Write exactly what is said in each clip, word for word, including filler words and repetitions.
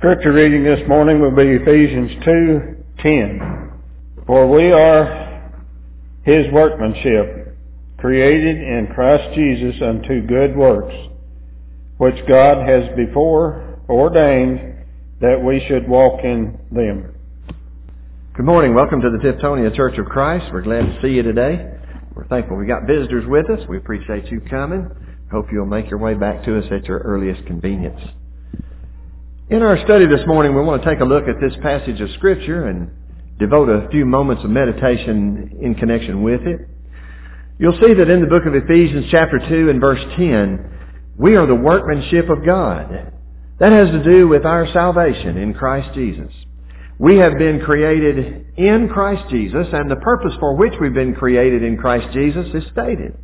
Scripture reading this morning will be Ephesians two ten. For we are His workmanship, created in Christ Jesus unto good works, which God has before ordained that we should walk in them. Good morning. Welcome to the Tiftonia Church of Christ. We're glad to see you today. We're thankful we got visitors with us. We appreciate you coming. Hope you'll make your way back to us at your earliest convenience. In our study this morning, we want to take a look at this passage of Scripture and devote a few moments of meditation in connection with it. You'll see that in the book of Ephesians chapter two and verse ten, we are the workmanship of God. That has to do with our salvation in Christ Jesus. We have been created in Christ Jesus, and the purpose for which we've been created in Christ Jesus is stated.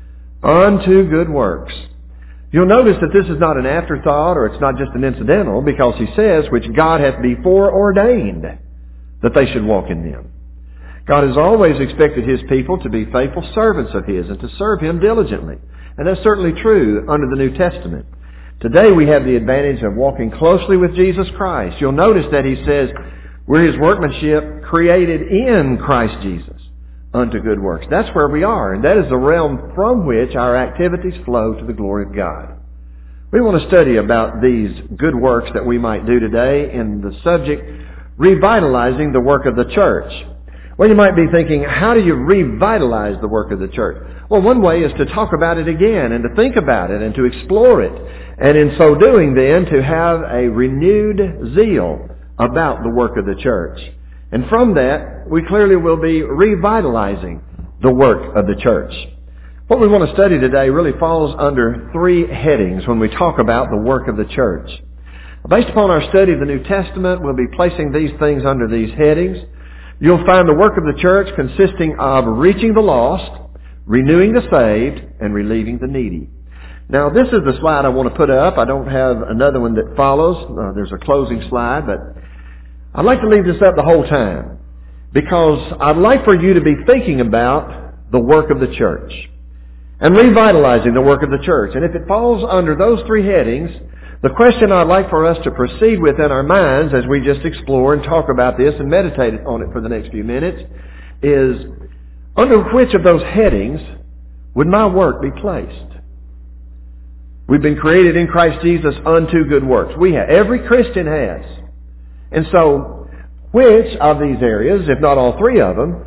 Unto good works. You'll notice that this is not an afterthought or it's not just an incidental, because he says, which God hath before ordained that they should walk in them. God has always expected His people to be faithful servants of His and to serve Him diligently. And that's certainly true under the New Testament. Today we have the advantage of walking closely with Jesus Christ. You'll notice that He says, we're His workmanship created in Christ Jesus unto good works. That's where we are, and that is the realm from which our activities flow to the glory of God. We want to study about these good works that we might do today in the subject, revitalizing the work of the church. Well, you might be thinking, how do you revitalize the work of the church? Well, one way is to talk about it again and to think about it and to explore it. And in so doing then, to have a renewed zeal about the work of the church. And from that, we clearly will be revitalizing the work of the church. What we want to study today really falls under three headings when we talk about the work of the church. Based upon our study of the New Testament, we'll be placing these things under these headings. You'll find the work of the church consisting of reaching the lost, renewing the saved, and relieving the needy. Now, this is the slide I want to put up. I don't have another one that follows. Uh, there's a closing slide, but I'd like to leave this up the whole time because I'd like for you to be thinking about the work of the church and revitalizing the work of the church. And if it falls under those three headings, the question I'd like for us to proceed with in our minds as we just explore and talk about this and meditate on it for the next few minutes is, under which of those headings would my work be placed? We've been created in Christ Jesus unto good works. We have. Every Christian has. And so, which of these areas, if not all three of them,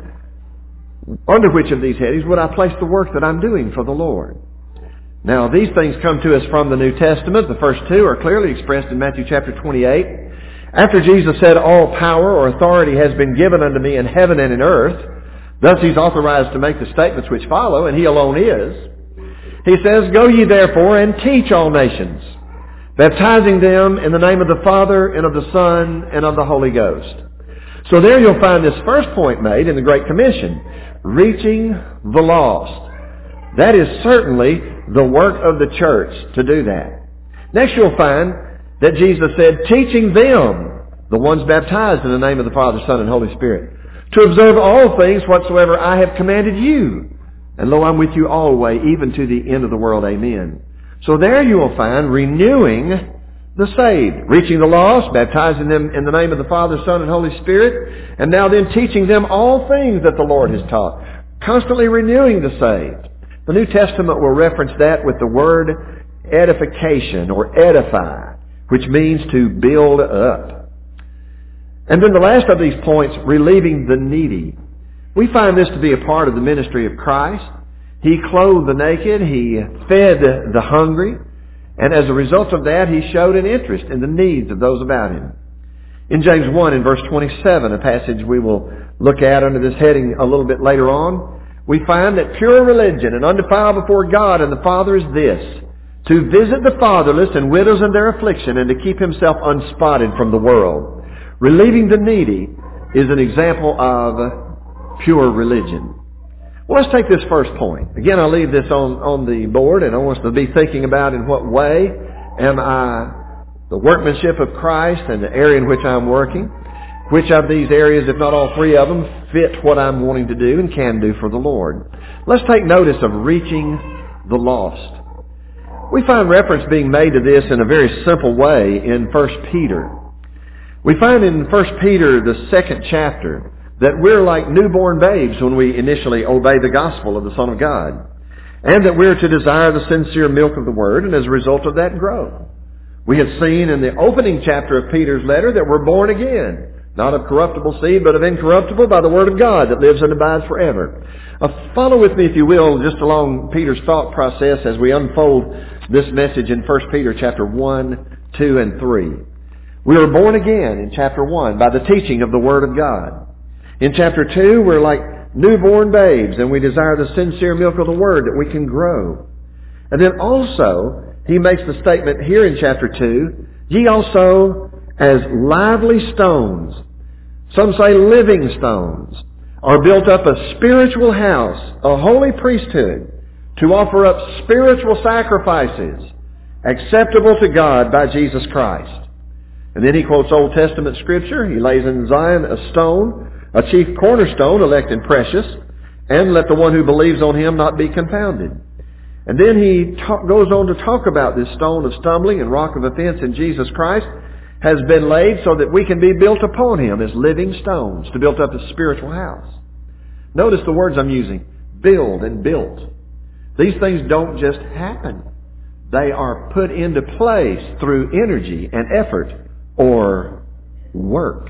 under which of these headings would I place the work that I'm doing for the Lord? Now, these things come to us from the New Testament. The first two are clearly expressed in Matthew chapter twenty-eight. After Jesus said, all power or authority has been given unto me in heaven and in earth, thus He's authorized to make the statements which follow, and He alone is. He says, go ye therefore and teach all nations, baptizing them in the name of the Father and of the Son and of the Holy Ghost. So there you'll find this first point made in the Great Commission, reaching the lost. That is certainly the work of the church to do that. Next you'll find that Jesus said, teaching them, the ones baptized in the name of the Father, Son, and Holy Spirit, to observe all things whatsoever I have commanded you. And lo, I'm with you always, even to the end of the world. Amen. So there you will find renewing the saved, reaching the lost, baptizing them in the name of the Father, Son, and Holy Spirit, and now then teaching them all things that the Lord has taught, constantly renewing the saved. The New Testament will reference that with the word edification or edify, which means to build up. And then the last of these points, relieving the needy. We find this to be a part of the ministry of Christ. He clothed the naked, He fed the hungry, and as a result of that, He showed an interest in the needs of those about Him. In James one, in verse twenty-seven, a passage we will look at under this heading a little bit later on, we find that pure religion and undefiled before God and the Father is this, to visit the fatherless and widows in their affliction and to keep himself unspotted from the world. Relieving the needy is an example of pure religion. Well, let's take this first point. Again, I'll leave this on, on the board, and I want us to be thinking about in what way am I the workmanship of Christ and the area in which I'm working. Which of these areas, if not all three of them, fit what I'm wanting to do and can do for the Lord. Let's take notice of reaching the lost. We find reference being made to this in a very simple way in First Peter. We find in First Peter, the second chapter, that we're like newborn babes when we initially obey the gospel of the Son of God, and that we're to desire the sincere milk of the Word, and as a result of that, grow. We have seen in the opening chapter of Peter's letter that we're born again, not of corruptible seed, but of incorruptible by the Word of God that lives and abides forever. Uh, follow with me, if you will, just along Peter's thought process as we unfold this message in First Peter chapter one, two, and three. We are born again in chapter one by the teaching of the Word of God. In chapter two, we're like newborn babes, and we desire the sincere milk of the Word that we can grow. And then also, he makes the statement here in chapter two, ye also as lively stones, some say living stones, are built up a spiritual house, a holy priesthood, to offer up spiritual sacrifices acceptable to God by Jesus Christ. And then he quotes Old Testament scripture. He lays in Zion a stone, a chief cornerstone, elect and precious, and let the one who believes on him not be confounded. And then he talk, goes on to talk about this stone of stumbling and rock of offense in Jesus Christ has been laid so that we can be built upon him as living stones to build up a spiritual house. Notice the words I'm using, build and built. These things don't just happen. They are put into place through energy and effort or work.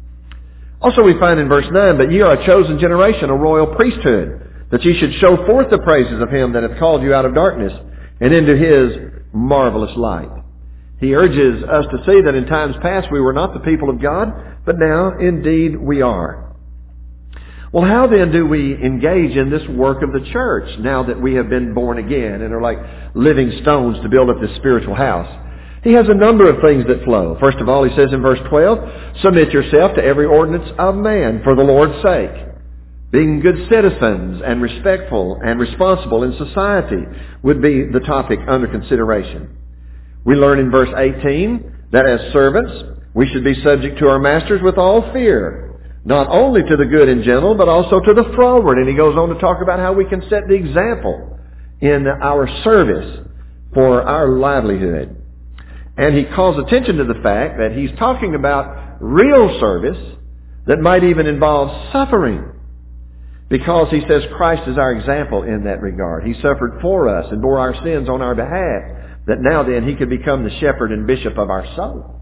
Also we find in verse nine, but ye are a chosen generation, a royal priesthood, that ye should show forth the praises of him that hath called you out of darkness and into his marvelous light. He urges us to see that in times past we were not the people of God, but now indeed we are. Well, how then do we engage in this work of the church now that we have been born again and are like living stones to build up this spiritual house? He has a number of things that flow. First of all, he says in verse twelve, submit yourself to every ordinance of man for the Lord's sake. Being good citizens and respectful and responsible in society would be the topic under consideration. We learn in verse eighteen that as servants, we should be subject to our masters with all fear, not only to the good and gentle, but also to the froward. And he goes on to talk about how we can set the example in our service for our livelihood. And he calls attention to the fact that he's talking about real service that might even involve suffering. Because he says Christ is our example in that regard. He suffered for us and bore our sins on our behalf, that now then he could become the shepherd and bishop of our soul.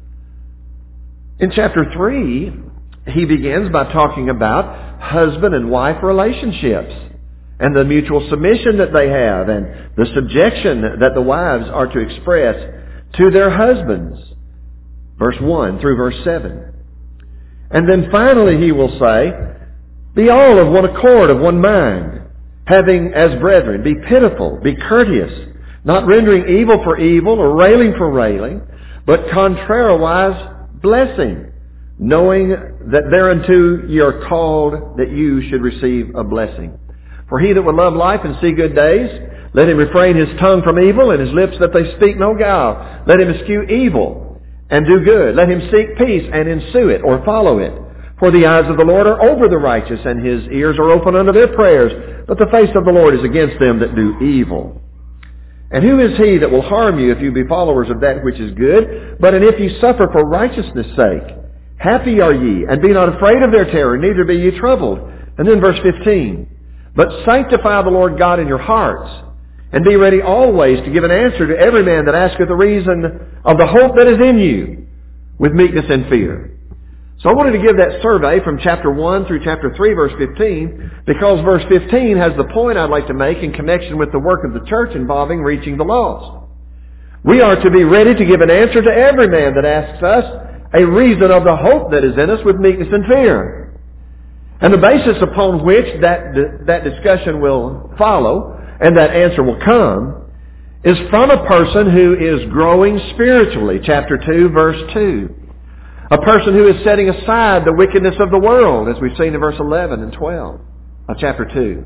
In chapter three, he begins by talking about husband and wife relationships and the mutual submission that they have and the subjection that the wives are to express to their husbands. Verse one through verse seven. And then finally he will say, be all of one accord, of one mind, having as brethren, be pitiful, be courteous, not rendering evil for evil or railing for railing, but contrariwise blessing, knowing that thereunto ye are called that you should receive a blessing. For he that would love life and see good days, let him refrain his tongue from evil and his lips that they speak no guile. Let him eschew evil and do good. Let him seek peace and ensue it or follow it. For the eyes of the Lord are over the righteous, and his ears are open unto their prayers. But the face of the Lord is against them that do evil. And who is he that will harm you if you be followers of that which is good? But and if ye suffer for righteousness' sake, happy are ye, and be not afraid of their terror, neither be ye troubled. And then verse fifteen, but sanctify the Lord God in your hearts, and be ready always to give an answer to every man that asketh the reason of the hope that is in you, with meekness and fear. So I wanted to give that survey from chapter one through chapter three, verse fifteen, because verse fifteen has the point I'd like to make in connection with the work of the church involving reaching the lost. We are to be ready to give an answer to every man that asks us a reason of the hope that is in us with meekness and fear. And the basis upon which that, that discussion will follow and that answer will come is from a person who is growing spiritually. Chapter two, verse two. A person who is setting aside the wickedness of the world, as we've seen in verse eleven and twelve of chapter two.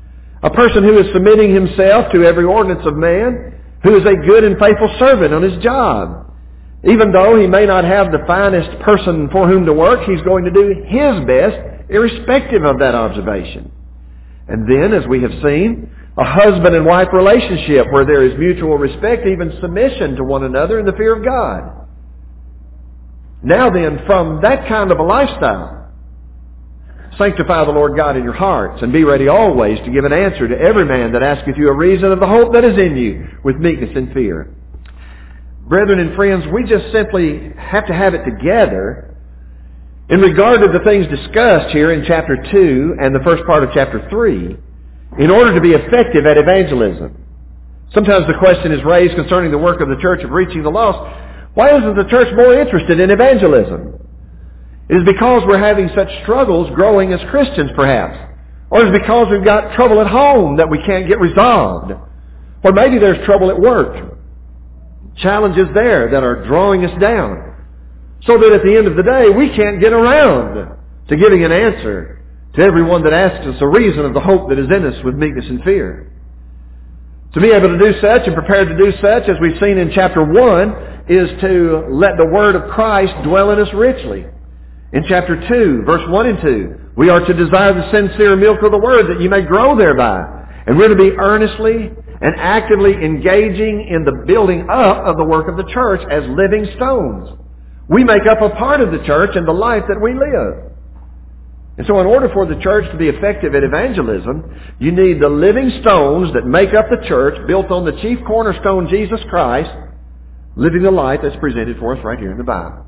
A person who is submitting himself to every ordinance of man, who is a good and faithful servant on his job. Even though he may not have the finest person for whom to work, he's going to do his best, irrespective of that observation. And then, as we have seen, a husband and wife relationship where there is mutual respect, even submission to one another in the fear of God. Now then, from that kind of a lifestyle, sanctify the Lord God in your hearts, and be ready always to give an answer to every man that asketh you a reason of the hope that is in you, with meekness and fear. Brethren and friends, we just simply have to have it together in regard to the things discussed here in chapter two and the first part of chapter three in order to be effective at evangelism. Sometimes the question is raised concerning the work of the church of reaching the lost. Why isn't the church more interested in evangelism? It is because we're having such struggles growing as Christians, perhaps. Or is it because we've got trouble at home that we can't get resolved? Or maybe there's trouble at work. Challenges there that are drawing us down. So that at the end of the day, we can't get around to giving an answer to everyone that asks us a reason of the hope that is in us with meekness and fear. To be able to do such and prepared to do such, as we've seen in chapter one, is to let the word of Christ dwell in us richly. In chapter two, verse one and two, we are to desire the sincere milk of the word that you may grow thereby. And we're to be earnestly and actively engaging in the building up of the work of the church as living stones. We make up a part of the church and the life that we live. And so in order for the church to be effective at evangelism, you need the living stones that make up the church, built on the chief cornerstone, Jesus Christ, living the life that's presented for us right here in the Bible.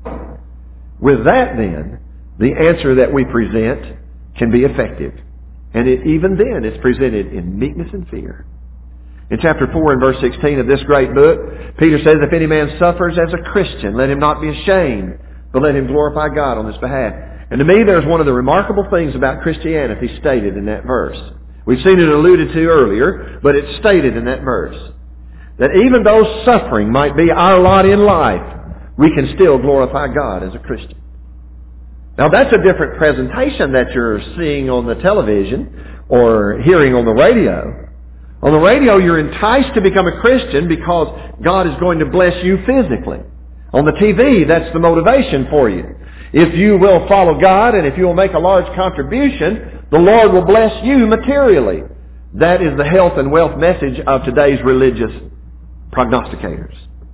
With that then, the answer that we present can be effective. And it, even then, it's presented in meekness and fear. In chapter four and verse sixteen of this great book, Peter says, if any man suffers as a Christian, let him not be ashamed, but let him glorify God on his behalf. And to me, there's one of the remarkable things about Christianity stated in that verse. We've seen it alluded to earlier, but it's stated in that verse. That even though suffering might be our lot in life, we can still glorify God as a Christian. Now that's a different presentation that you're seeing on the television or hearing on the radio. On the radio, you're enticed to become a Christian because God is going to bless you physically. On the T V, that's the motivation for you. If you will follow God and if you will make a large contribution, the Lord will bless you materially. That is the health and wealth message of today's religious prognosticators.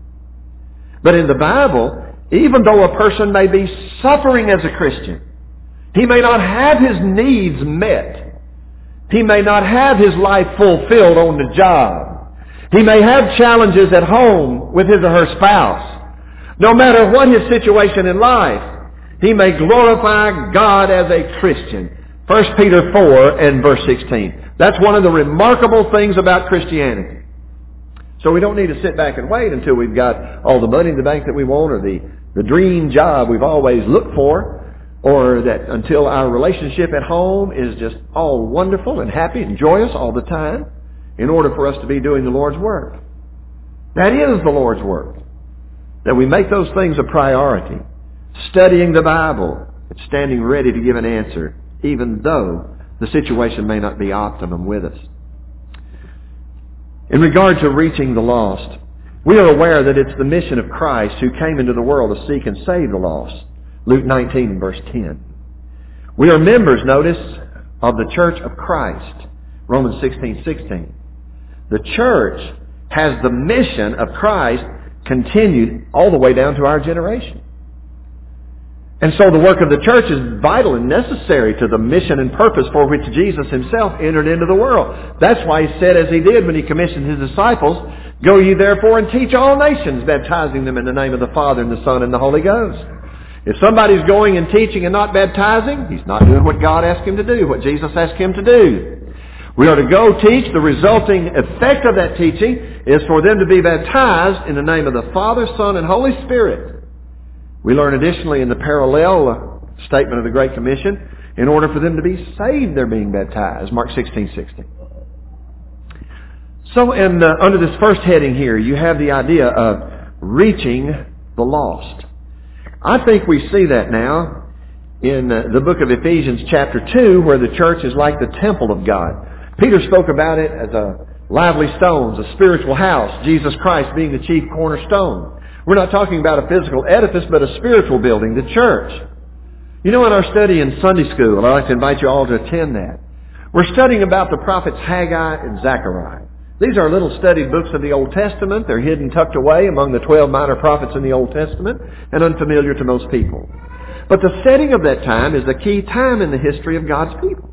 But in the Bible, even though a person may be suffering as a Christian, he may not have his needs met. He may not have his life fulfilled on the job. He may have challenges at home with his or her spouse. No matter what his situation in life, he may glorify God as a Christian. First Peter four and verse sixteen. That's one of the remarkable things about Christianity. So we don't need to sit back and wait until we've got all the money in the bank that we want, or the, the dream job we've always looked for, or that until our relationship at home is just all wonderful and happy and joyous all the time, in order for us to be doing the Lord's work. That is the Lord's work. That we make those things a priority. Studying the Bible and standing ready to give an answer, even though the situation may not be optimum with us. In regard to reaching the lost, we are aware that it's the mission of Christ who came into the world to seek and save the lost. Luke nineteen and verse ten. We are members, notice, of the church of Christ. Romans sixteen sixteen. The church has the mission of Christ continued all the way down to our generation. And so the work of the church is vital and necessary to the mission and purpose for which Jesus himself entered into the world. That's why he said as he did when he commissioned his disciples, go ye therefore and teach all nations, baptizing them in the name of the Father and the Son and the Holy Ghost. If somebody's going and teaching and not baptizing, he's not doing what God asked him to do, what Jesus asked him to do. We are to go teach. The resulting effect of that teaching is for them to be baptized in the name of the Father, Son, and Holy Spirit. We learn additionally in the parallel statement of the Great Commission, in order for them to be saved, they're being baptized. Mark sixteen sixteen. So in, uh, under this first heading here, you have the idea of reaching the lost. I think we see that now in uh, the book of Ephesians chapter two, where the church is like the temple of God. Peter spoke about it as a lively stones, a spiritual house, Jesus Christ being the chief cornerstone. We're not talking about a physical edifice, but a spiritual building, the church. You know, in our study in Sunday school, and I'd like to invite you all to attend that, we're studying about the prophets Haggai and Zechariah. These are little studied books of the Old Testament. They're hidden, tucked away among the twelve minor prophets in the Old Testament and unfamiliar to most people. But the setting of that time is the key time in the history of God's people.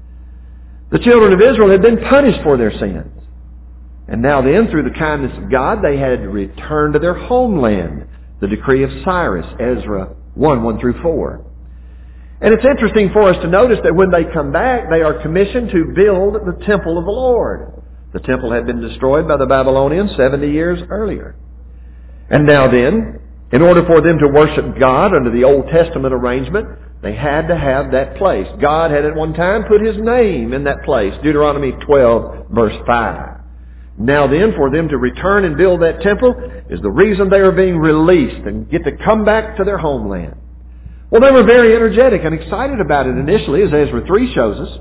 The children of Israel had been punished for their sins. And now then, through the kindness of God, they had to return to their homeland. The decree of Cyrus, Ezra one, one through four. And it's interesting for us to notice that when they come back, they are commissioned to build the temple of the Lord. The temple had been destroyed by the Babylonians seventy years earlier. And now then, in order for them to worship God under the Old Testament arrangement, they had to have that place. God had at one time put His name in that place. Deuteronomy twelve, verse five. Now then, for them to return and build that temple is the reason they are being released and get to come back to their homeland. Well, they were very energetic and excited about it initially, as Ezra three shows us.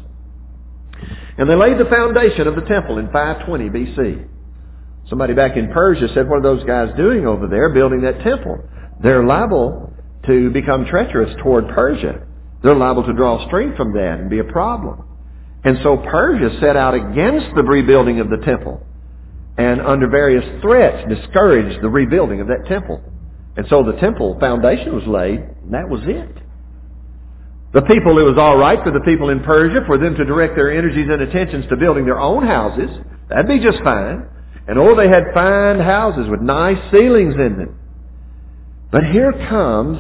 And they laid the foundation of the temple in five twenty B C. Somebody back in Persia said, what are those guys doing over there building that temple? They're liable to become treacherous toward Persia. They're liable to draw strength from that and be a problem. And so Persia set out against the rebuilding of the temple, and under various threats discouraged the rebuilding of that temple. And so the temple foundation was laid, and that was it. The people, it was all right for the people in Persia for them to direct their energies and attentions to building their own houses. That'd be just fine. And oh, they had fine houses with nice ceilings in them. But here comes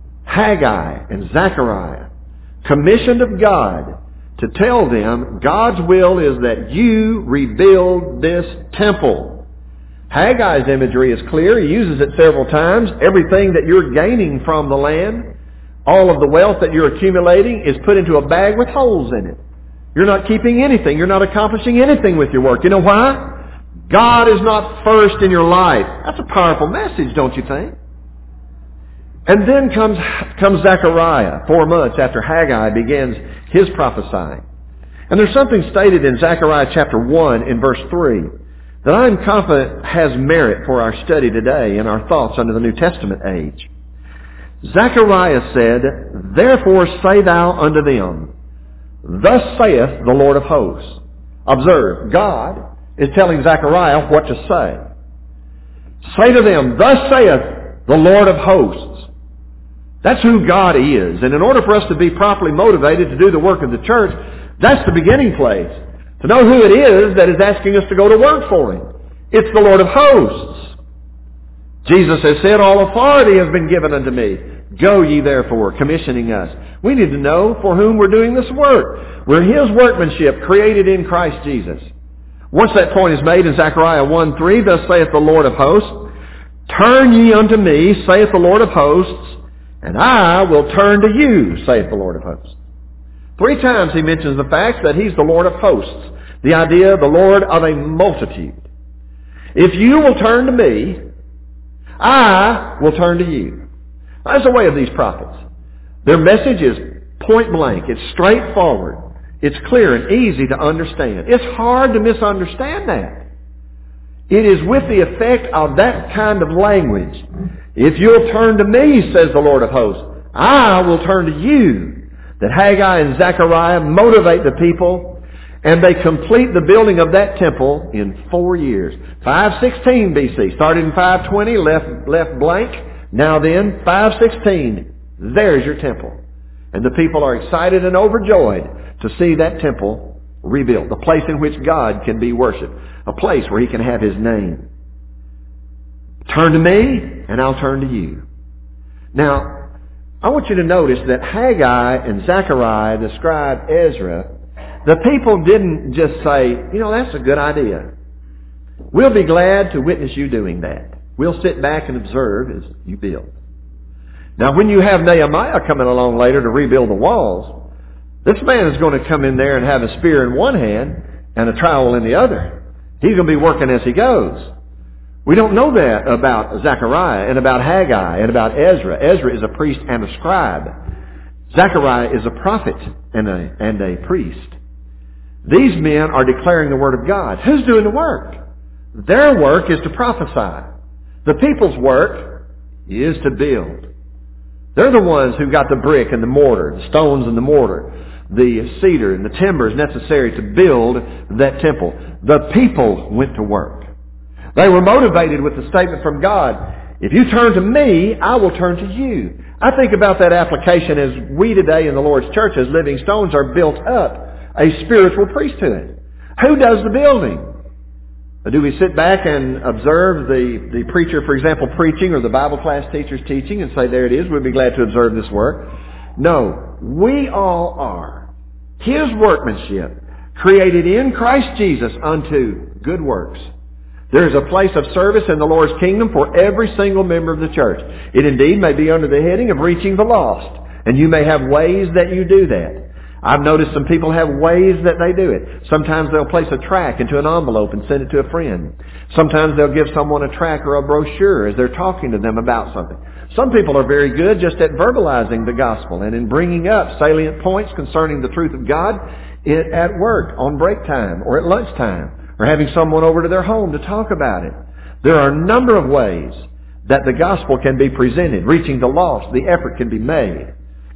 Haggai and Zechariah, commissioned of God, to tell them God's will is that you rebuild this temple. Haggai's imagery is clear. He uses it several times. Everything that you're gaining from the land, all of the wealth that you're accumulating, is put into a bag with holes in it. You're not keeping anything. You're not accomplishing anything with your work. You know why? God is not first in your life. That's a powerful message, don't you think? And then comes, comes Zechariah, four months after Haggai begins his prophesying. And there's something stated in Zechariah chapter one in verse three that I'm confident has merit for our study today and our thoughts under the New Testament age. Zechariah said, therefore say thou unto them, thus saith the Lord of hosts. Observe, God is telling Zechariah what to say. Say to them, thus saith the Lord of hosts. That's who God is. And in order for us to be properly motivated to do the work of the church, that's the beginning place. To know who it is that is asking us to go to work for Him. It's the Lord of hosts. Jesus has said, all authority has been given unto me. Go ye therefore, commissioning us. We need to know for whom we're doing this work. We're His workmanship, created in Christ Jesus. Once that point is made in Zechariah one three, thus saith the Lord of hosts, turn ye unto me, saith the Lord of hosts, and I will turn to you, saith the Lord of hosts. Three times he mentions the fact that He's the Lord of hosts. The idea, the Lord of a multitude. If you will turn to me, I will turn to you. That's the way of these prophets. Their message is point blank. It's straightforward. It's clear and easy to understand. It's hard to misunderstand that. It is with the effect of that kind of language. If you'll turn to me, says the Lord of hosts, I will turn to you. That Haggai and Zechariah motivate the people, and they complete the building of that temple in four years. five sixteen B C. Started in five twenty, left, left blank. Now then, five sixteen. There's your temple. And the people are excited and overjoyed to see that temple rebuilt. The place in which God can be worshipped. A place where He can have His name. Turn to me, and I'll turn to you. Now, I want you to notice that Haggai and Zechariah, the scribe Ezra, the people didn't just say, you know, that's a good idea. We'll be glad to witness you doing that. We'll sit back and observe as you build. Now, when you have Nehemiah coming along later to rebuild the walls, this man is going to come in there and have a spear in one hand and a trowel in the other. He's going to be working as he goes. We don't know that about Zechariah and about Haggai and about Ezra. Ezra is a priest and a scribe. Zechariah is a prophet and a, and a priest. These men are declaring the Word of God. Who's doing the work? Their work is to prophesy. The people's work is to build. They're the ones who got the brick and the mortar, the stones and the mortar. the cedar and the timbers necessary to build that temple. The people went to work. They were motivated with the statement from God, if you turn to me, I will turn to you. I think about that application as we today in the Lord's church as living stones are built up a spiritual priesthood. Who does the building? Do we sit back and observe the, the preacher, for example, preaching, or the Bible class teacher's teaching and say, there it is, we'll be glad to observe this work? No. We all are His workmanship, created in Christ Jesus unto good works. There is a place of service in the Lord's kingdom for every single member of the church. It indeed may be under the heading of reaching the lost. And you may have ways that you do that. I've noticed some people have ways that they do it. Sometimes they'll place a tract into an envelope and send it to a friend. Sometimes they'll give someone a tract or a brochure as they're talking to them about something. Some people are very good just at verbalizing the gospel and in bringing up salient points concerning the truth of God at work, on break time, or at lunchtime, or having someone over to their home to talk about it. There are a number of ways that the gospel can be presented. Reaching the lost, the effort can be made.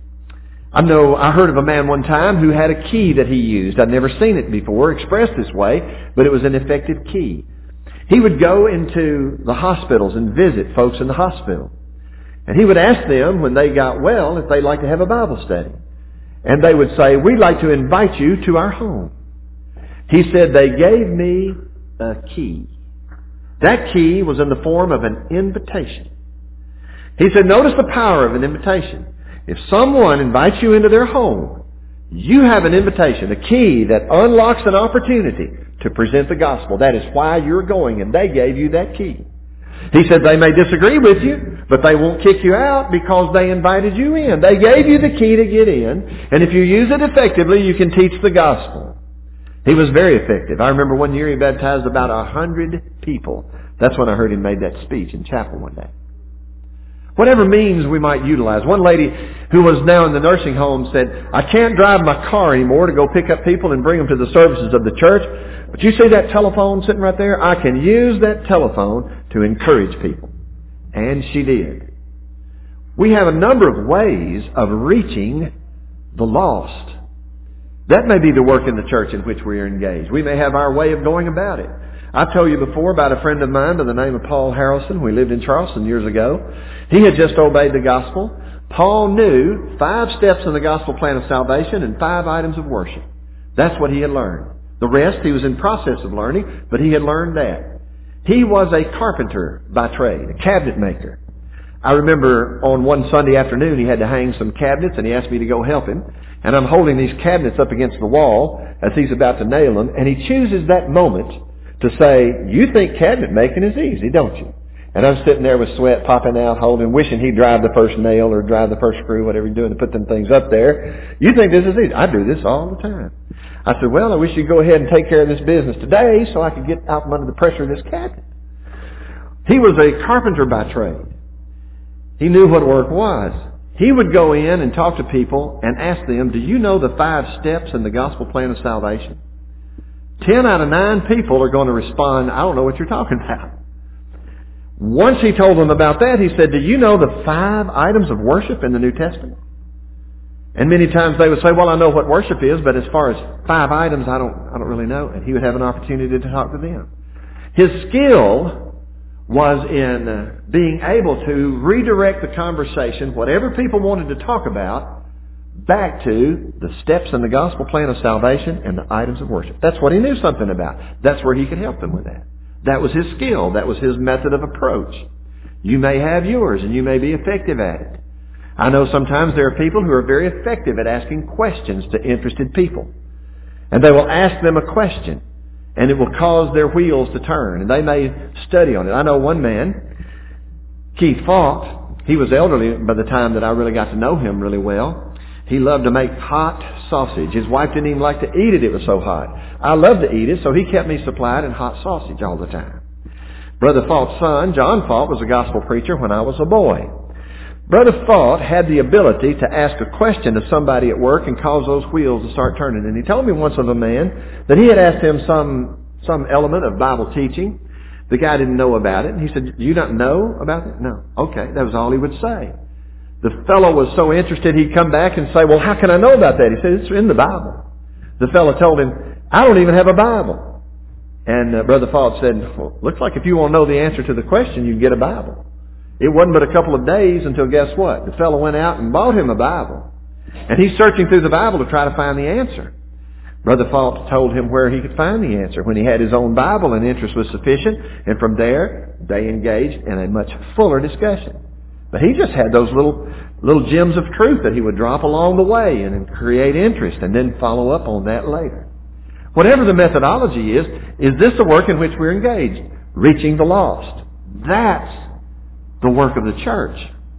I know I heard of a man one time who had a key that he used. I'd never seen it before expressed this way, but it was an effective key. He would go into the hospitals and visit folks in the hospital. And he would ask them when they got well if they'd like to have a Bible study. And they would say, we'd like to invite you to our home. He said, they gave me a key. That key was in the form of an invitation. He said, notice the power of an invitation. If someone invites you into their home, you have an invitation, a key that unlocks an opportunity to present the gospel. That is why you're going, and they gave you that key. He said they may disagree with you, but they won't kick you out because they invited you in. They gave you the key to get in, and if you use it effectively, you can teach the gospel. He was very effective. I remember one year he baptized about a hundred people. That's when I heard him make that speech in chapel one day. Whatever means we might utilize. One lady who was now in the nursing home said, I can't drive my car anymore to go pick up people and bring them to the services of the church. But you see that telephone sitting right there? I can use that telephone to encourage people. And she did. We have a number of ways of reaching the lost. That may be the work in the church in which we are engaged. We may have our way of going about it. I've told you before about a friend of mine by the name of Paul Harrelson, who lived in Charleston years ago. He had just obeyed the gospel. Paul knew five steps in the gospel plan of salvation and five items of worship. That's what he had learned. The rest he was in process of learning, but he had learned that. He was a carpenter by trade, a cabinet maker. I remember on one Sunday afternoon he had to hang some cabinets and he asked me to go help him. And I'm holding these cabinets up against the wall as he's about to nail them. And he chooses that moment to say, you think cabinet making is easy, don't you? And I'm sitting there with sweat popping out, holding, wishing he'd drive the first nail or drive the first screw, whatever he's doing to put them things up there. You think this is easy? I do this all the time. I said, well, I wish you'd go ahead and take care of this business today so I could get out from under the pressure of this cabinet. He was a carpenter by trade. He knew what work was. He would go in and talk to people and ask them, do you know the five steps in the gospel plan of salvation? Ten out of nine people are going to respond, I don't know what you're talking about. Once he told them about that, he said, do you know the five items of worship in the New Testament? And many times they would say, well, I know what worship is, but as far as five items, I don't, I don't really know. And he would have an opportunity to talk to them. His skill was in uh, being able to redirect the conversation, whatever people wanted to talk about, back to the steps in the gospel plan of salvation and the items of worship. That's what he knew something about. That's where he could help them with that. That was his skill. That was his method of approach. You may have yours and you may be effective at it. I know sometimes there are people who are very effective at asking questions to interested people. And they will ask them a question and it will cause their wheels to turn and they may study on it. I know one man, Keith Falk, he was elderly by the time that I really got to know him really well. He loved to make hot sausage. His wife didn't even like to eat it. It was so hot. I loved to eat it, so he kept me supplied in hot sausage all the time. Brother Falk's son, John Falk, was a gospel preacher when I was a boy. Brother Falk had the ability to ask a question to somebody at work and cause those wheels to start turning. And he told me once of a man that he had asked him some, some element of Bible teaching. The guy didn't know about it. And he said, do you not know about it? No. Okay, that was all he would say. The fellow was so interested, he'd come back and say, well, how can I know about that? He said, it's in the Bible. The fellow told him, I don't even have a Bible. And uh, Brother Fault said, well, looks like if you want to know the answer to the question, you can get a Bible. It wasn't but a couple of days until, guess what? The fellow went out and bought him a Bible. And he's searching through the Bible to try to find the answer. Brother Fault told him where he could find the answer when he had his own Bible and interest was sufficient. And from there, they engaged in a much fuller discussion. But he just had those little little gems of truth that he would drop along the way and create interest and then follow up on that later. Whatever the methodology is, is this the work in which we're engaged? Reaching the lost. That's the work of the church.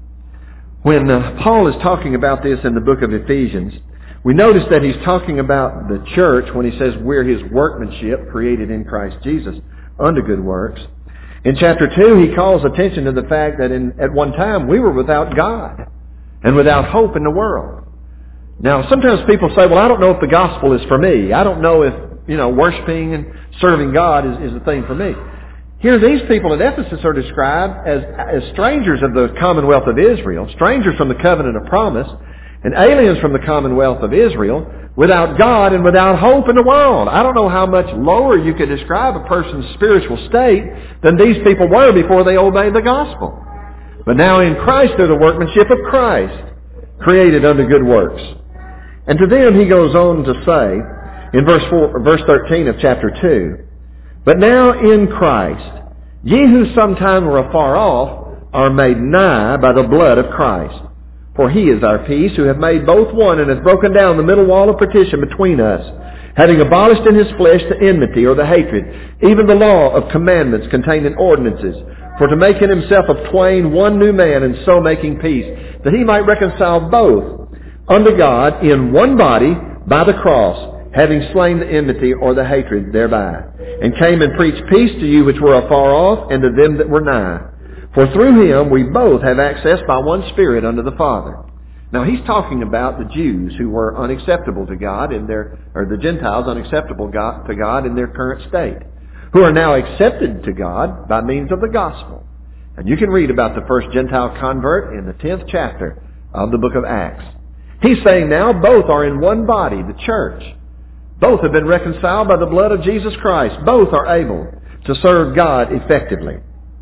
When uh, Paul is talking about this in the book of Ephesians, we notice that he's talking about the church when he says we're his workmanship created in Christ Jesus unto good works. In chapter two, he calls attention to the fact that in, at one time we were without God and without hope in the world. Now, sometimes people say, well, I don't know if the gospel is for me. I don't know if, you know, worshiping and serving God is, is the thing for me. Here, these people at Ephesus are described as, as strangers of the commonwealth of Israel, strangers from the covenant of promise, and aliens from the commonwealth of Israel, without God and without hope in the world. I don't know how much lower you could describe a person's spiritual state than these people were before they obeyed the gospel. But now in Christ they're the workmanship of Christ, created unto good works. And to them he goes on to say, in verse four, verse thirteen of chapter two, but now in Christ, ye who sometime were afar off are made nigh by the blood of Christ. For he is our peace, who hath made both one, and hath broken down the middle wall of partition between us, having abolished in his flesh the enmity, or the hatred, even the law of commandments contained in ordinances, for to make in himself of twain one new man, and so making peace, that he might reconcile both unto God in one body by the cross, having slain the enmity, or the hatred thereby, and came and preached peace to you which were afar off, and to them that were nigh. For through him we both have access by one Spirit unto the Father. Now he's talking about the Jews who were unacceptable to God in their, or the Gentiles unacceptable God, to God in their current state, who are now accepted to God by means of the gospel. And you can read about the first Gentile convert in the tenth chapter of the book of Acts. He's saying now both are in one body, the church. Both have been reconciled by the blood of Jesus Christ. Both are able to serve God effectively.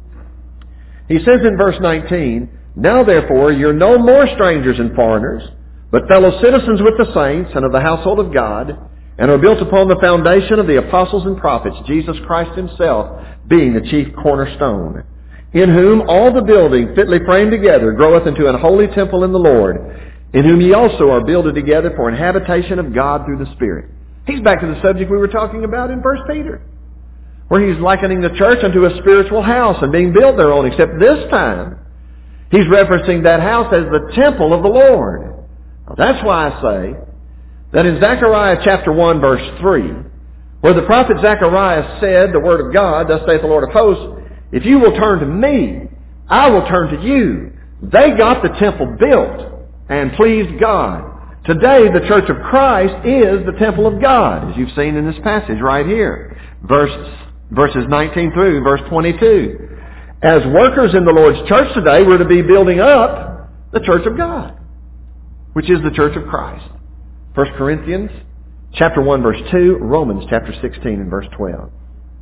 He says in verse nineteen, now therefore you're no more strangers and foreigners, but fellow citizens with the saints and of the household of God, and are built upon the foundation of the apostles and prophets, Jesus Christ himself being the chief cornerstone, in whom all the building fitly framed together groweth into an holy temple in the Lord, in whom ye also are builded together for an habitation of God through the Spirit. He's back to the subject we were talking about in First Peter, where he's likening the church unto a spiritual house and being built thereon, except this time he's referencing that house as the temple of the Lord. Now, that's why I say that in Zechariah chapter one verse three, where the prophet Zechariah said the word of God, thus saith the Lord of hosts, if you will turn to me, I will turn to you. They got the temple built and pleased God. Today the church of Christ is the temple of God, as you've seen in this passage right here. Verse Verses nineteen through verse twenty-two. As workers in the Lord's church today, we're to be building up the church of God, which is the church of Christ. First Corinthians chapter one verse two, Romans chapter sixteen and verse twelve.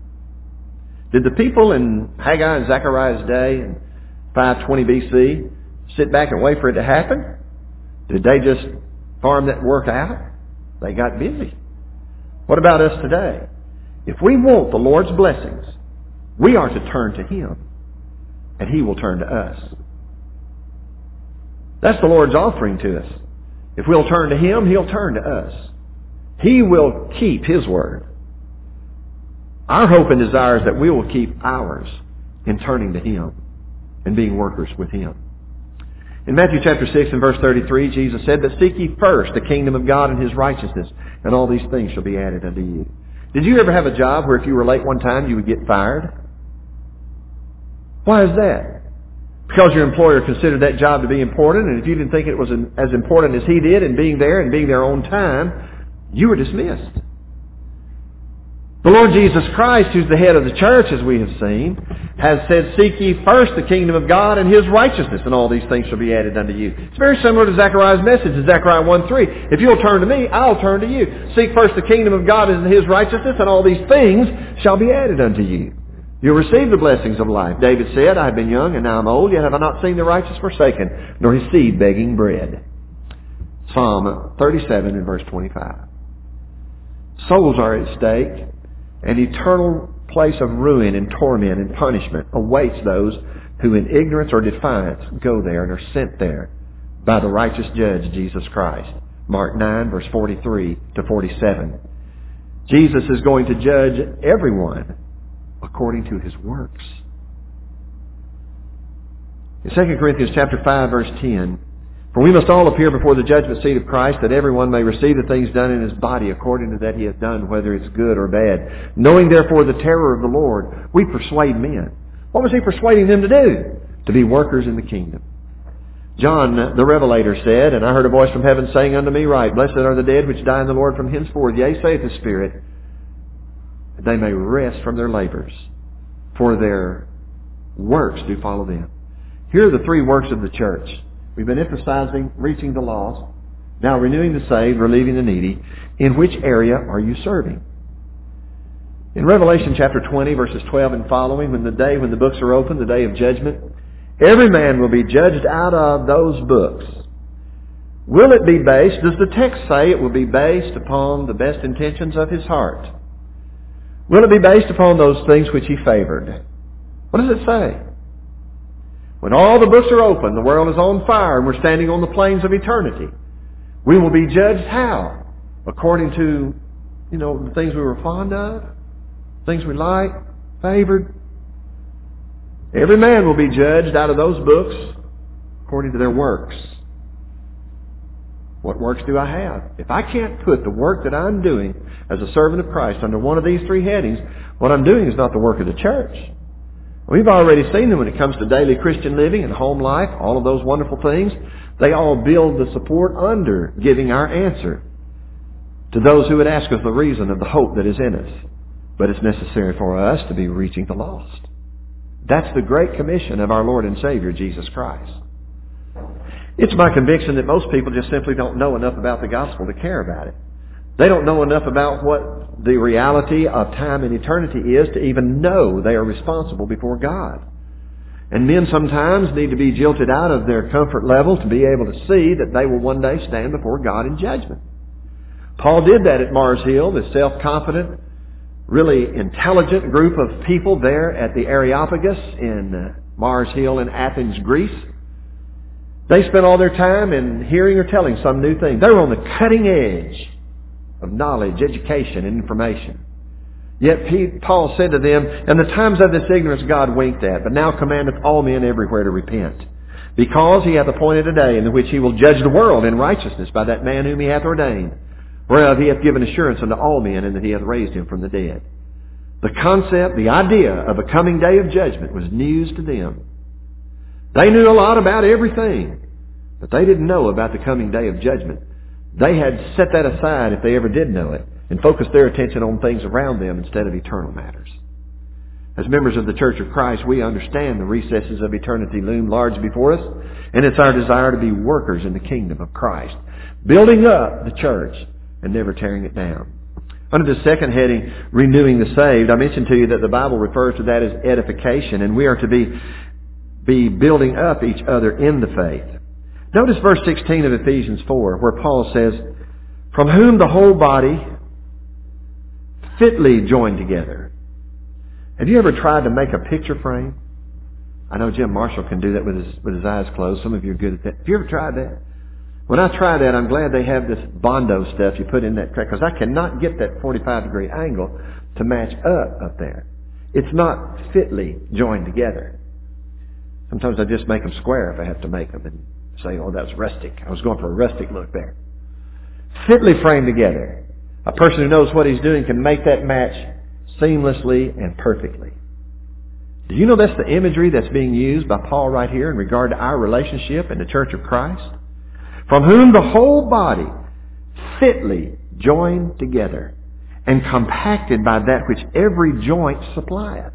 Did the people in Haggai and Zechariah's day in five twenty B C sit back and wait for it to happen? Did they just farm that work out? They got busy. What about us today? If we want the Lord's blessings, we are to turn to him, and he will turn to us. That's the Lord's offering to us. If we'll turn to him, he'll turn to us. He will keep his word. Our hope and desire is that we will keep ours in turning to him and being workers with him. In Matthew chapter six and verse thirty-three, Jesus said, but seek ye first the kingdom of God and his righteousness, and all these things shall be added unto you. Did you ever have a job where if you were late one time, you would get fired? Why is that? Because your employer considered that job to be important, and if you didn't think it was as important as he did in being there and being there on time, you were dismissed. The Lord Jesus Christ, who's the head of the church, as we have seen, has said, "Seek ye first the kingdom of God and His righteousness, and all these things shall be added unto you." It's very similar to Zechariah's message in Zechariah one three. If you'll turn to me, I'll turn to you. Seek first the kingdom of God and His righteousness, and all these things shall be added unto you. You'll receive the blessings of life. David said, "I have been young and now I'm old, yet have I not seen the righteous forsaken, nor his seed begging bread." Psalm thirty-seven and verse twenty-five. Souls are at stake. An eternal place of ruin and torment and punishment awaits those who in ignorance or defiance go there and are sent there by the righteous judge, Jesus Christ. Mark nine, verse forty-three to forty-seven. Jesus is going to judge everyone according to his works. In Second Corinthians chapter five, verse ten, "For we must all appear before the judgment seat of Christ, that everyone may receive the things done in his body according to that he hath done, whether it's good or bad. Knowing therefore the terror of the Lord, we persuade men." What was he persuading them to do? To be workers in the kingdom. John the Revelator said, "And I heard a voice from heaven saying unto me, Write, Blessed are the dead which die in the Lord from henceforth. Yea, saith the Spirit, that they may rest from their labors, for their works do follow them." Here are the three works of the church. We've been emphasizing reaching the lost, now renewing the saved, relieving the needy. In which area are you serving? In Revelation chapter twenty, verses twelve and following, when the day when the books are opened, the day of judgment, every man will be judged out of those books. Will it be based, does the text say it will be based upon the best intentions of his heart? Will it be based upon those things which he favored? What does it say? When all the books are open, the world is on fire, and we're standing on the plains of eternity, we will be judged how? According to, you know, the things we were fond of, things we liked, favored. Every man will be judged out of those books according to their works. What works do I have? If I can't put the work that I'm doing as a servant of Christ under one of these three headings, what I'm doing is not the work of the church. We've already seen them when it comes to daily Christian living and home life, all of those wonderful things. They all build the support under giving our answer to those who would ask us the reason of the hope that is in us. But it's necessary for us to be reaching the lost. That's the great commission of our Lord and Savior, Jesus Christ. It's my conviction that most people just simply don't know enough about the gospel to care about it. They don't know enough about what the reality of time and eternity is to even know they are responsible before God. And men sometimes need to be jilted out of their comfort level to be able to see that they will one day stand before God in judgment. Paul did that at Mars Hill, this self-confident, really intelligent group of people there at the Areopagus in Mars Hill in Athens, Greece. They spent all their time in hearing or telling some new thing. They were on the cutting edge of knowledge, education, and information. Yet Paul said to them, "And the times of this ignorance God winked at, but now commandeth all men everywhere to repent. Because he hath appointed a day in the which he will judge the world in righteousness by that man whom he hath ordained, whereof he hath given assurance unto all men, and that he hath raised him from the dead." The concept, the idea of a coming day of judgment was news to them. They knew a lot about everything, but they didn't know about the coming day of judgment. They had set that aside, if they ever did know it, and focused their attention on things around them instead of eternal matters. As members of the Church of Christ, we understand the recesses of eternity loom large before us, and it's our desire to be workers in the kingdom of Christ, building up the church and never tearing it down. Under the second heading, renewing the saved, I mentioned to you that the Bible refers to that as edification, and we are to be, be building up each other in the faith. Notice verse sixteen of Ephesians four, where Paul says, "From whom the whole body fitly joined together." Have you ever tried to make a picture frame? I know Jim Marshall can do that with his, with his eyes closed. Some of you are good at that. Have you ever tried that? When I try that, I'm glad they have this Bondo stuff you put in that track, because I cannot get that forty-five degree angle to match up up there. It's not fitly joined together. Sometimes I just make them square if I have to make them and say, "Oh, that's rustic. I was going for a rustic look there." Fitly framed together. A person who knows what he's doing can make that match seamlessly and perfectly. Do you know that's the imagery that's being used by Paul right here in regard to our relationship in the Church of Christ? From whom the whole body fitly joined together and compacted by that which every joint supplieth.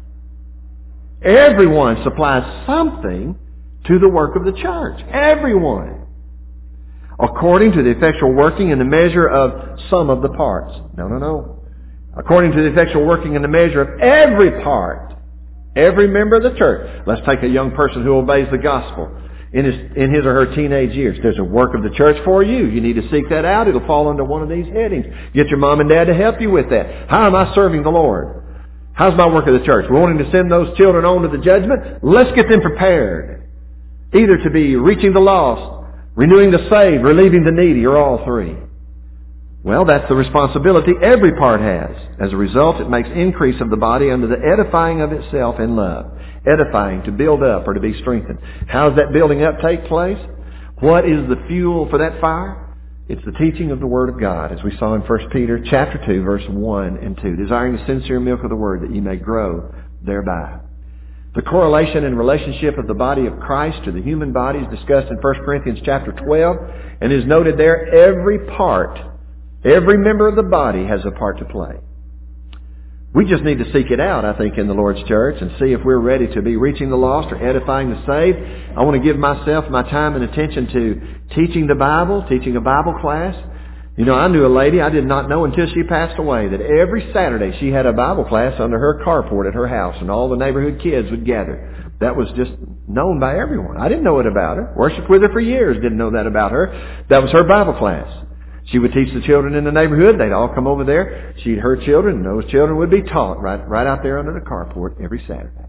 Everyone supplies something to the work of the church. Everyone. According to the effectual working in the measure of some of the parts. No, no, no. According to the effectual working in the measure of every part. Every member of the church. Let's take a young person who obeys the gospel in his, in his or her teenage years. There's a work of the church for you. You need to seek that out. It'll fall under one of these headings. Get your mom and dad to help you with that. How am I serving the Lord? How's my work of the church? We're wanting to send those children on to the judgment. Let's get them prepared. Either to be reaching the lost, renewing the saved, relieving the needy, or all three. Well, that's the responsibility every part has. As a result, it makes increase of the body under the edifying of itself in love. Edifying, to build up or to be strengthened. How does that building up take place? What is the fuel for that fire? It's the teaching of the Word of God, as we saw in First Peter chapter two, verse one and two. Desiring the sincere milk of the Word, that ye may grow thereby. The correlation and relationship of the body of Christ to the human body is discussed in First Corinthians chapter twelve, and is noted there, every part, every member of the body has a part to play. We just need to seek it out, I think, in the Lord's church and see if we're ready to be reaching the lost or edifying the saved. I want to give myself my time and attention to teaching the Bible, teaching a Bible class. You know, I knew a lady, I did not know until she passed away, that every Saturday she had a Bible class under her carport at her house, and all the neighborhood kids would gather. That was just known by everyone. I didn't know it about her. Worshipped with her for years, didn't know that about her. That was her Bible class. She would teach the children in the neighborhood. They'd all come over there. She'd her children, and those children would be taught right, right out there under the carport every Saturday.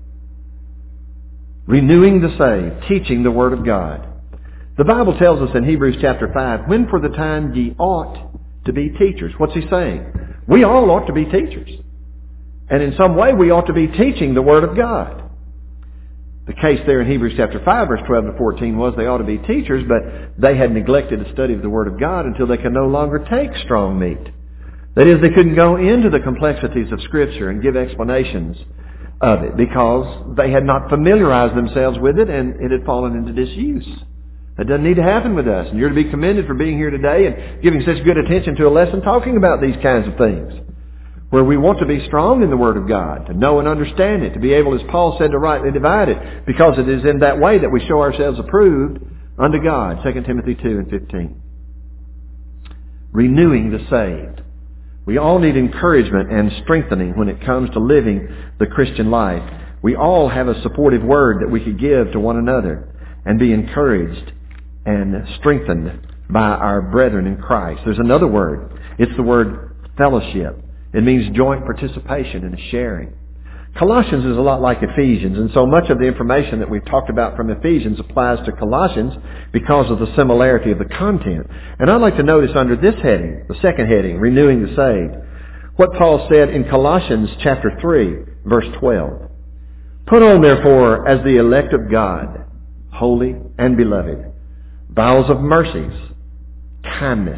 Renewing the saved, teaching the Word of God. The Bible tells us in Hebrews chapter five, when for the time ye ought to be teachers. What's he saying? We all ought to be teachers. And in some way we ought to be teaching the Word of God. The case there in Hebrews chapter five, verse twelve to fourteen was they ought to be teachers, but they had neglected the study of the Word of God until they could no longer take strong meat. That is, they couldn't go into the complexities of Scripture and give explanations of it because they had not familiarized themselves with it and it had fallen into disuse. That doesn't need to happen with us. And you're to be commended for being here today and giving such good attention to a lesson talking about these kinds of things. Where we want to be strong in the Word of God, to know and understand it, to be able, as Paul said, to rightly divide it, because it is in that way that we show ourselves approved unto God. Second Timothy two and fifteen. Renewing the saved. We all need encouragement and strengthening when it comes to living the Christian life. We all have a supportive word that we could give to one another and be encouraged and strengthened by our brethren in Christ. There's another word. It's the word fellowship. It means joint participation and sharing. Colossians is a lot like Ephesians, and so much of the information that we've talked about from Ephesians applies to Colossians because of the similarity of the content. And I'd like to notice under this heading, the second heading, renewing the saved, what Paul said in Colossians chapter three, verse twelve. Put on therefore as the elect of God, holy and beloved, bowels of mercies, kindness,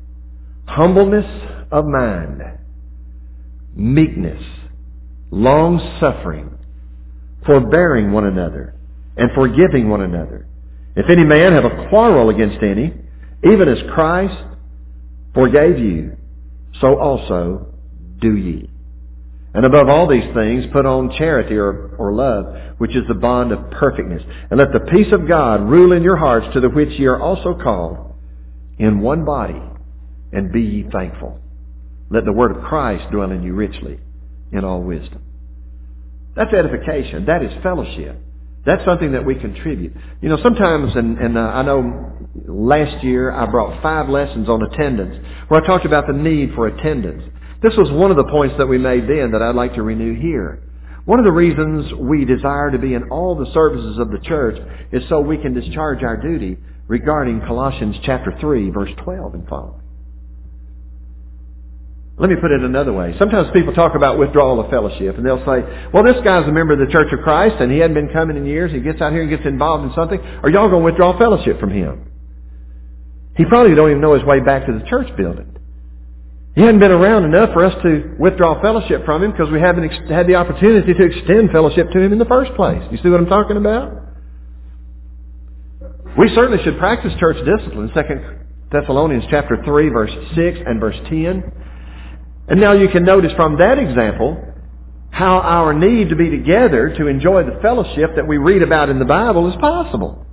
humbleness of mind, meekness, long-suffering, forbearing one another, and forgiving one another. If any man have a quarrel against any, even as Christ forgave you, so also do ye. And above all these things, put on charity or, or love, which is the bond of perfectness. And let the peace of God rule in your hearts, to the which ye are also called, in one body, and be ye thankful. Let the word of Christ dwell in you richly, in all wisdom. That's edification. That is fellowship. That's something that we contribute. You know, sometimes, and, and uh, I know last year I brought five lessons on attendance, where I talked about the need for attendance. This was one of the points that we made then that I'd like to renew here. One of the reasons we desire to be in all the services of the church is so we can discharge our duty regarding Colossians chapter three, verse twelve and following. Let me put it another way. Sometimes people talk about withdrawal of fellowship, and they'll say, well, this guy's a member of the Church of Christ, and he hadn't been coming in years. He gets out here and gets involved in something. Are y'all going to withdraw fellowship from him? He probably don't even know his way back to the church building. He hadn't been around enough for us to withdraw fellowship from him because we haven't ex- had the opportunity to extend fellowship to him in the first place. You see what I'm talking about? We certainly should practice church discipline. Second Thessalonians chapter three, verse six and verse ten. And now you can notice from that example how our need to be together to enjoy the fellowship that we read about in the Bible is possible.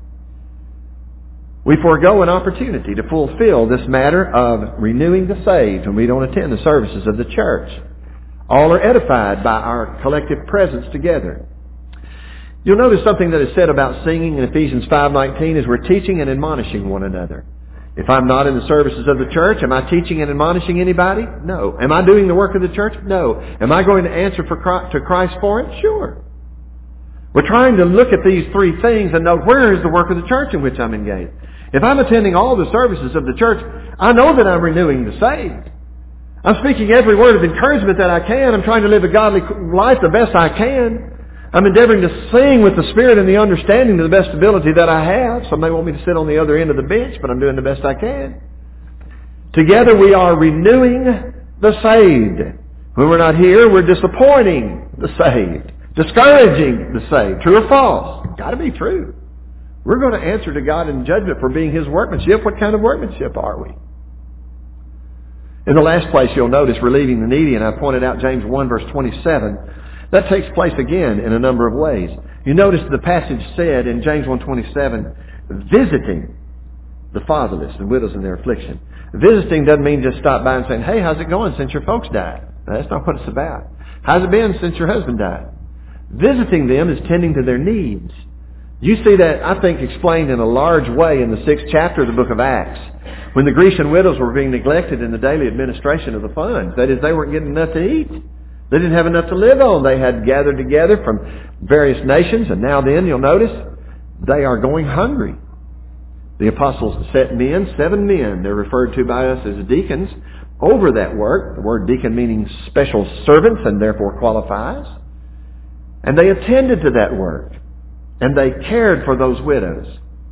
We forego an opportunity to fulfill this matter of renewing the saved when we don't attend the services of the church. All are edified by our collective presence together. You'll notice something that is said about singing in Ephesians five nineteen is we're teaching and admonishing one another. If I'm not in the services of the church, am I teaching and admonishing anybody? No. Am I doing the work of the church? No. Am I going to answer for Christ, to Christ for it? Sure. We're trying to look at these three things and know where is the work of the church in which I'm engaged. If I'm attending all the services of the church, I know that I'm renewing the saved. I'm speaking every word of encouragement that I can. I'm trying to live a godly life the best I can. I'm endeavoring to sing with the Spirit and the understanding to the best ability that I have. Some may want me to sit on the other end of the bench, but I'm doing the best I can. Together we are renewing the saved. When we're not here, we're disappointing the saved, discouraging the saved. True or false? Got to be true. We're going to answer to God in judgment for being His workmanship. What kind of workmanship are we? In the last place, you'll notice relieving the needy, and I pointed out James one verse twenty-seven. That takes place again in a number of ways. You notice the passage said in James one twenty-seven, visiting the fatherless and widows in their affliction. Visiting doesn't mean just stop by and saying, hey, how's it going since your folks died? That's not what it's about. How's it been since your husband died? Visiting them is tending to their needs. You see that, I think, explained in a large way in the sixth chapter of the book of Acts, when the Grecian widows were being neglected in the daily administration of the funds. That is, they weren't getting enough to eat. They didn't have enough to live on. They had gathered together from various nations, and now then, you'll notice, they are going hungry. The apostles set men, seven men, they're referred to by us as deacons, over that work. The word deacon meaning special servants and therefore qualifies. And they attended to that work. And they cared for those widows.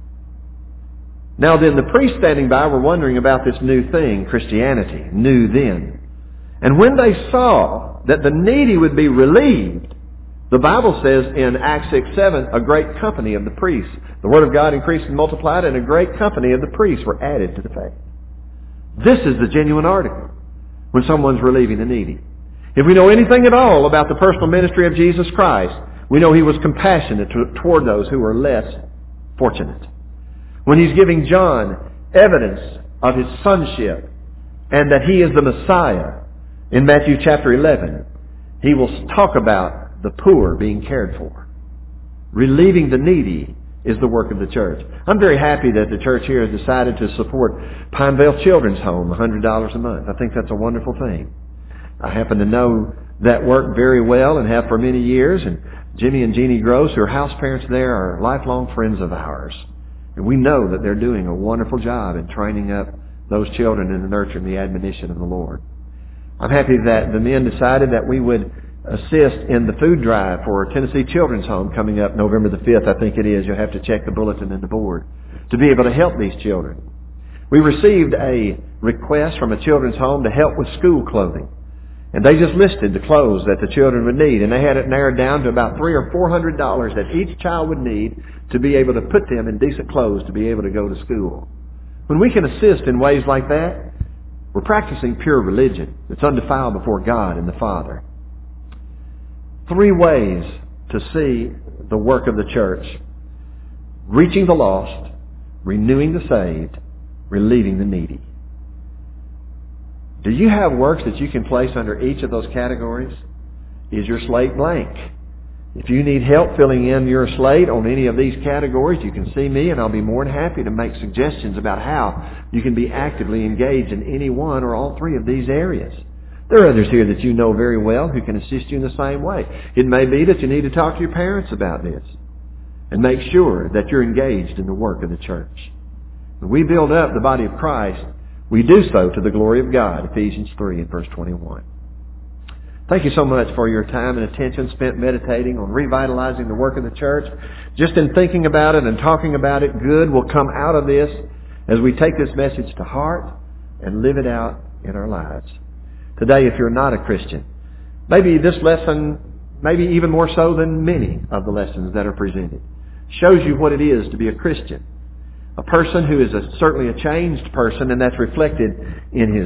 Now then, the priests standing by were wondering about this new thing, Christianity, new then. And when they saw that the needy would be relieved, the Bible says in Acts six seven, a great company of the priests. The Word of God increased and multiplied, and a great company of the priests were added to the faith. This is the genuine article when someone's relieving the needy. If we know anything at all about the personal ministry of Jesus Christ, we know He was compassionate toward those who were less fortunate. When He's giving John evidence of His sonship and that He is the Messiah in Matthew chapter eleven, He will talk about the poor being cared for. Relieving the needy is the work of the church. I'm very happy that the church here has decided to support Pinevale Children's Home, one hundred dollars a month. I think that's a wonderful thing. I happen to know that work very well and have for many years, and Jimmy and Jeannie Gross, who are house parents there, are lifelong friends of ours. And we know that they're doing a wonderful job in training up those children in the nurture and the admonition of the Lord. I'm happy that the men decided that we would assist in the food drive for Tennessee Children's Home coming up November the fifth, I think it is. You'll have to check the bulletin and the board to be able to help these children. We received a request from a children's home to help with school clothing. And they just listed the clothes that the children would need. And they had it narrowed down to about three or four hundred dollars that each child would need to be able to put them in decent clothes to be able to go to school. When we can assist in ways like that, we're practicing pure religion that's undefiled before God and the Father. Three ways to see the work of the church: reaching the lost, renewing the saved, relieving the needy. Do you have works that you can place under each of those categories? Is your slate blank? If you need help filling in your slate on any of these categories, you can see me, and I'll be more than happy to make suggestions about how you can be actively engaged in any one or all three of these areas. There are others here that you know very well who can assist you in the same way. It may be that you need to talk to your parents about this and make sure that you're engaged in the work of the church. When we build up the body of Christ, we do so to the glory of God, Ephesians three and verse twenty-one. Thank you so much for your time and attention spent meditating on revitalizing the work of the church. Just in thinking about it and talking about it, good will come out of this as we take this message to heart and live it out in our lives. Today, if you're not a Christian, maybe this lesson, maybe even more so than many of the lessons that are presented, shows you what it is to be a Christian. A person who is a, certainly a changed person, and that's reflected in his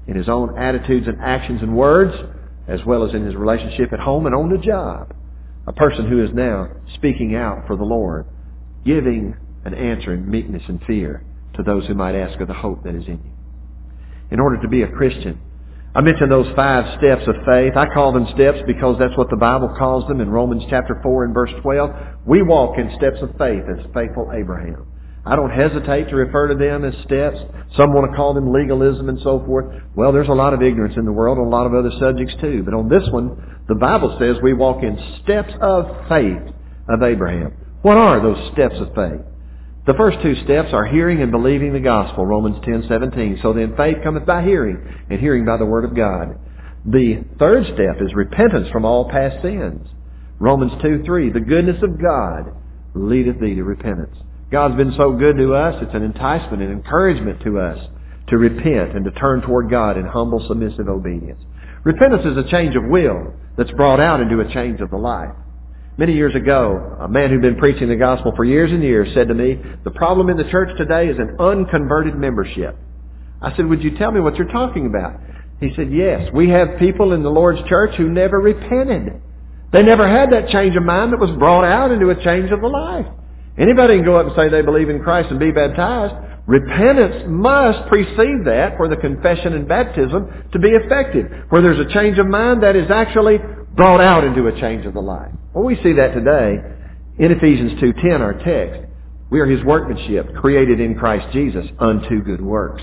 in his own attitudes and actions and words, as well as in his relationship at home and on the job. A person who is now speaking out for the Lord, giving an answer in meekness and fear to those who might ask of the hope that is in you. In order to be a Christian, I mentioned those five steps of faith. I call them steps because that's what the Bible calls them in Romans chapter four and verse twelve. We walk in steps of faith as faithful Abraham. I don't hesitate to refer to them as steps. Some want to call them legalism and so forth. Well, there's a lot of ignorance in the world on a lot of other subjects too. But on this one, the Bible says we walk in steps of faith of Abraham. What are those steps of faith? The first two steps are hearing and believing the gospel, Romans ten seventeen. So then faith cometh by hearing, and hearing by the word of God. The third step is repentance from all past sins. Romans two three. The goodness of God leadeth thee to repentance. God's been so good to us, it's an enticement and encouragement to us to repent and to turn toward God in humble, submissive obedience. Repentance is a change of will that's brought out into a change of the life. Many years ago, a man who'd been preaching the gospel for years and years said to me, the problem in the church today is an unconverted membership. I said, would you tell me what you're talking about? He said, yes, we have people in the Lord's church who never repented. They never had that change of mind that was brought out into a change of the life. Anybody can go up and say they believe in Christ and be baptized. Repentance must precede that for the confession and baptism to be effective. Where there's a change of mind that is actually brought out into a change of the life. Well, we see that today in Ephesians two ten, our text. We are His workmanship, created in Christ Jesus unto good works.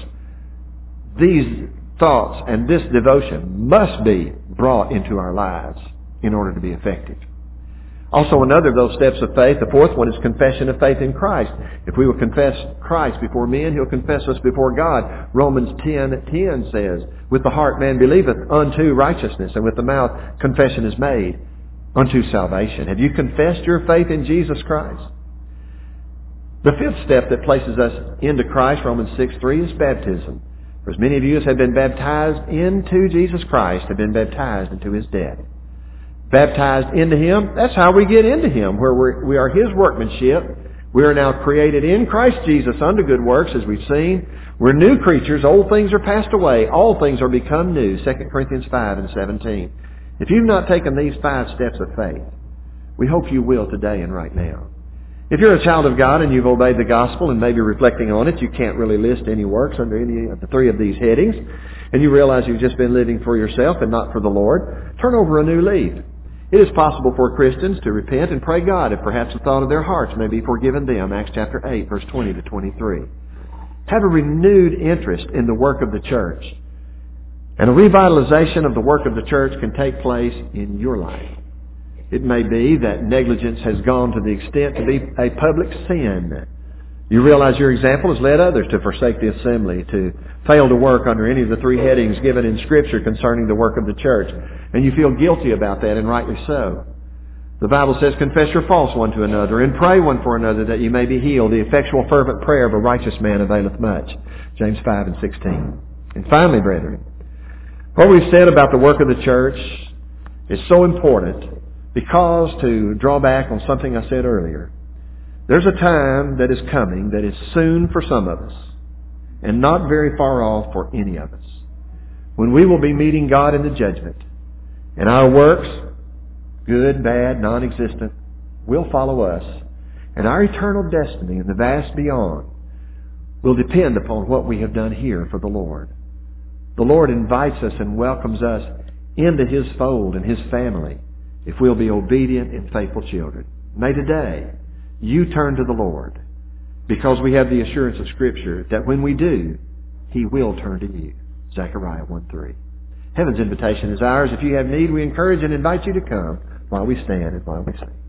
These thoughts and this devotion must be brought into our lives in order to be effective. Also, another of those steps of faith, the fourth one, is confession of faith in Christ. If we will confess Christ before men, He'll confess us before God. Romans ten ten says, with the heart man believeth unto righteousness, and with the mouth confession is made unto salvation. Have you confessed your faith in Jesus Christ? The fifth step that places us into Christ, Romans six three, is baptism. For as many of you as have been baptized into Jesus Christ have been baptized into His death. Baptized into Him, that's how we get into Him, where we're, we are His workmanship. We are now created in Christ Jesus unto good works, as we've seen. We're new creatures. Old things are passed away. All things are become new. Second Corinthians five and seventeen. If you've not taken these five steps of faith, we hope you will today and right now. If you're a child of God and you've obeyed the gospel and maybe reflecting on it, you can't really list any works under any of the three of these headings, and you realize you've just been living for yourself and not for the Lord, turn over a new leaf. It is possible for Christians to repent and pray God if perhaps the thought of their hearts may be forgiven them. Acts chapter eight, verse twenty to twenty-three. Have a renewed interest in the work of the church. And a revitalization of the work of the church can take place in your life. It may be that negligence has gone to the extent to be a public sin. You realize your example has led others to forsake the assembly, to fail to work under any of the three headings given in Scripture concerning the work of the church. And you feel guilty about that, and rightly so. The Bible says, confess your faults one to another, and pray one for another that you may be healed. The effectual fervent prayer of a righteous man availeth much. James five and sixteen. And finally, brethren, what we've said about the work of the church is so important because, to draw back on something I said earlier, there's a time that is coming that is soon for some of us, and not very far off for any of us, when we will be meeting God in the judgment, and our works, good, bad, non-existent, will follow us, and our eternal destiny in the vast beyond will depend upon what we have done here for the Lord. The Lord invites us and welcomes us into His fold and His family if we'll be obedient and faithful children. May today you turn to the Lord, because we have the assurance of Scripture that when we do, He will turn to you. Zechariah one three. Heaven's invitation is ours. If you have need, we encourage and invite you to come while we stand and while we sing.